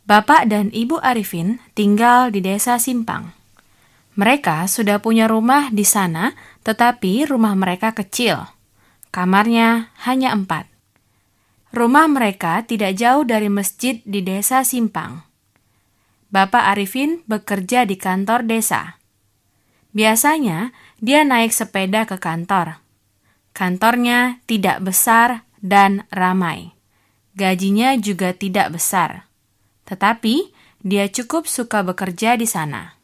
Bapak dan Ibu Arifin tinggal di desa Simpang. Mereka sudah punya rumah di sana, tetapi rumah mereka kecil. Kamarnya hanya 4. Rumah mereka tidak jauh dari masjid di desa Simpang. Bapak Arifin bekerja di kantor desa. Biasanya, dia naik sepeda ke kantor. Kantornya tidak besar dan ramai. Gajinya juga tidak besar. Tetapi, dia cukup suka bekerja di sana.